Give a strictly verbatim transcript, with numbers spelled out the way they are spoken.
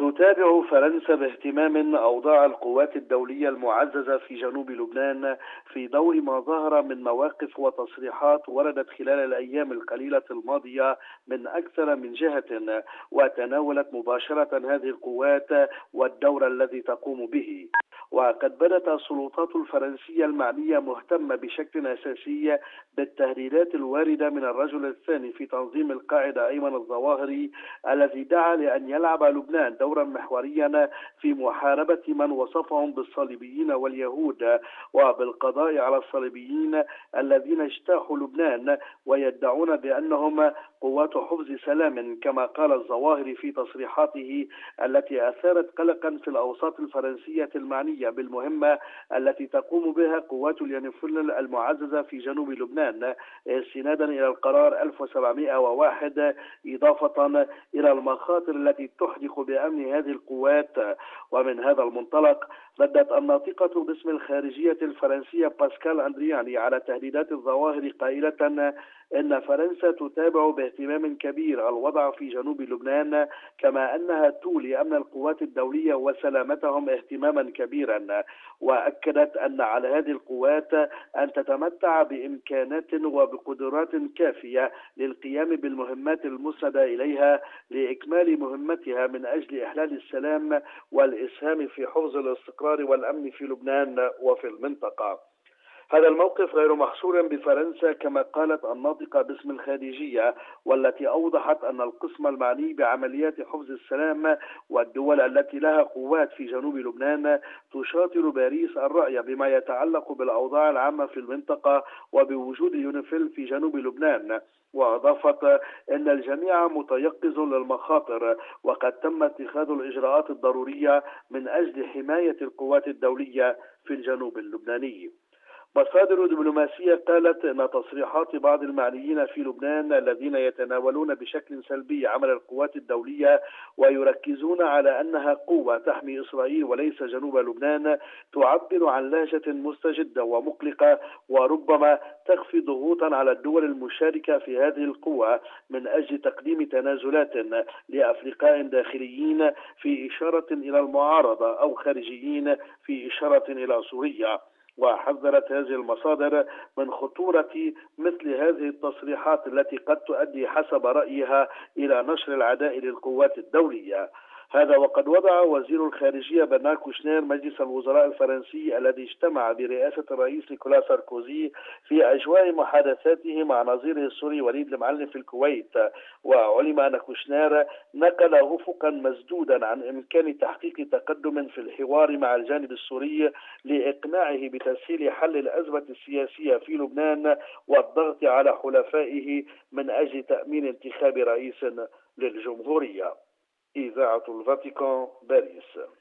تتابع فرنسا باهتمام أوضاع القوات الدولية المعززة في جنوب لبنان في ضوء ما ظهر من مواقف وتصريحات وردت خلال الأيام القليلة الماضية من أكثر من جهة، وتناولت مباشرة هذه القوات والدور الذي تقوم به. وقد بدت السلطات الفرنسية المعنية مهتمة بشكل أساسي بالتهديدات الواردة من الرجل الثاني في تنظيم القاعدة أيمن الظواهري، الذي دعا لأن يلعب لبنان دورا محوريا في محاربة من وصفهم بالصليبيين واليهود، وبالقضاء على الصليبيين الذين اجتاحوا لبنان ويدعون بأنهم قوات حفظ سلام، كما قال الظواهري في تصريحاته التي أثارت قلقا في الأوساط الفرنسية المعنية بالمهمة التي تقوم بها قوات اليانفيل المعززة في جنوب لبنان، استنادا إلى القرار ألف وسبعمائة وواحد، إضافة إلى المخاطر التي تحدق بأمن هذه القوات. ومن هذا المنطلق ردت الناطقة باسم الخارجية الفرنسية باسكال أندرياني على تهديدات الظواهر قائلة إن فرنسا تتابع باهتمام كبير الوضع في جنوب لبنان، كما أنها تولي أمن القوات الدولية وسلامتهم اهتماما كبيرا. وأكدت أن على هذه القوات أن تتمتع بإمكانات وبقدرات كافية للقيام بالمهمات المسندة إليها لإكمال مهمتها من أجل إحلال السلام والإسهام في حفظ الاستقرار والأمن في لبنان وفي المنطقة. هذا الموقف غير محصور بفرنسا كما قالت الناطقة باسم الخارجية، والتي أوضحت أن القسم المعني بعمليات حفظ السلام والدول التي لها قوات في جنوب لبنان تشاطر باريس الرأي بما يتعلق بالأوضاع العامة في المنطقة وبوجود يونيفيل في جنوب لبنان. وأضافت أن الجميع متيقظ للمخاطر، وقد تم اتخاذ الإجراءات الضرورية من أجل حماية القوات الدولية في الجنوب اللبناني. مصادر دبلوماسية قالت أن تصريحات بعض المعنيين في لبنان الذين يتناولون بشكل سلبي عمل القوات الدولية ويركزون على أنها قوة تحمي إسرائيل وليس جنوب لبنان تعبر عن لهجة مستجدة ومقلقة، وربما تخفي ضغوطا على الدول المشاركة في هذه القوة من أجل تقديم تنازلات لأفرقاء داخليين في إشارة إلى المعارضة أو خارجيين في إشارة إلى سوريا. وحذرت هذه المصادر من خطورة مثل هذه التصريحات التي قد تؤدي حسب رأيها إلى نشر العداء للقوات الدولية. هذا وقد وضع وزير الخارجية برنار كوشنير مجلس الوزراء الفرنسي الذي اجتمع برئاسة الرئيس نيكولا ساركوزي في أجواء محادثاته مع نظيره السوري وليد المعلم في الكويت. وعلم أن كوشنير نقل أفقا مسدودا عن إمكان تحقيق تقدم في الحوار مع الجانب السوري لإقناعه بتسهيل حل الأزمة السياسية في لبنان والضغط على حلفائه من أجل تأمين انتخاب رئيس للجمهورية. إذاعة الفاتيكان، باريس.